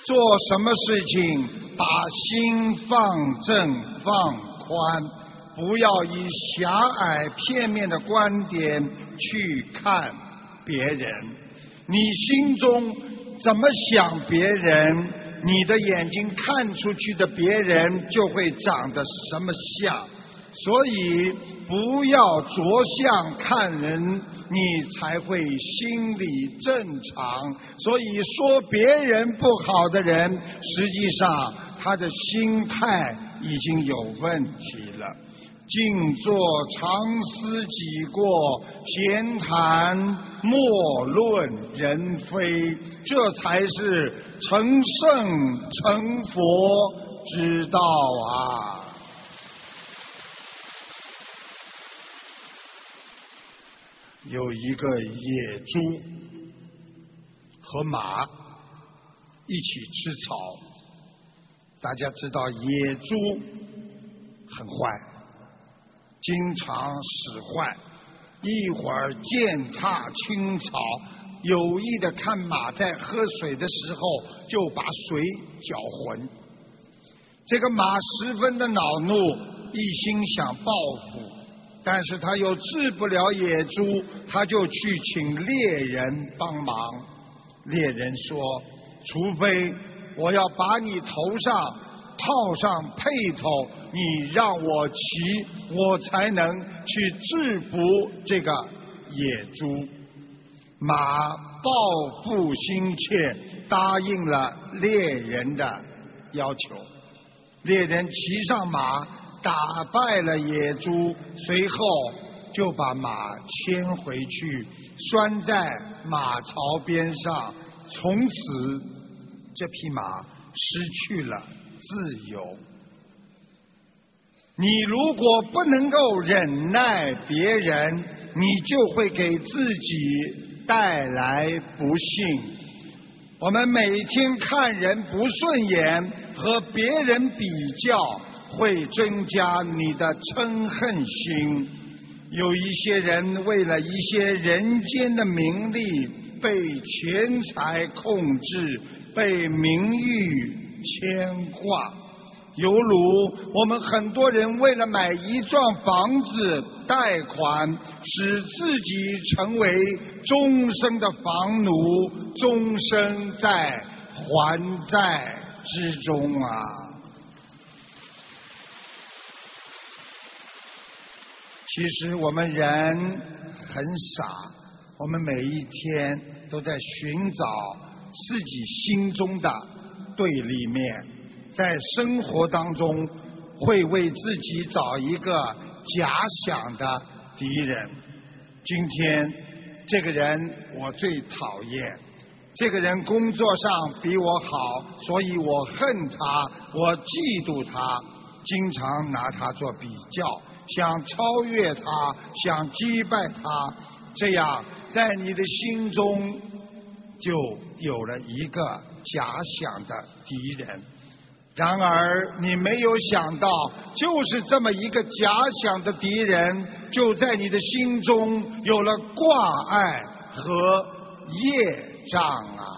做什么事情把心放正放宽，不要以狭隘片面的观点去看别人。你心中怎么想别人，你的眼睛看出去的别人就会长得什么像。所以不要着相看人，你才会心理正常。所以说别人不好的人，实际上他的心态已经有问题了。静坐常思己过，闲谈莫论人非，这才是成圣成佛之道啊！有一个野猪和马一起吃草，大家知道野猪很坏，经常使坏，一会儿践踏青草，有意的看马在喝水的时候就把水搅浑。这个马十分的恼怒，一心想报复，但是他又治不了野猪，他就去请猎人帮忙。猎人说，除非我要把你头上套上辔头，你让我骑，我才能去制服这个野猪。马报复心切，答应了猎人的要求。猎人骑上马，打败了野猪，随后就把马牵回去，拴在马槽边上。从此这匹马失去了自由。你如果不能够忍耐别人，你就会给自己带来不幸。我们每天看人不顺眼，和别人比较，会增加你的嗔恨心。有一些人为了一些人间的名利，被钱财控制，被名誉牵挂。犹如我们很多人为了买一幢房子贷款，使自己成为终生的房奴，终生在还债之中啊！其实我们人很傻，我们每一天都在寻找自己心中的对立面，在生活当中会为自己找一个假想的敌人。今天这个人我最讨厌，这个人工作上比我好，所以我恨他，我嫉妒他，经常拿他做比较，想超越他，想击败他，这样在你的心中就有了一个假想的敌人。然而你没有想到，就是这么一个假想的敌人，就在你的心中有了挂碍和业障啊！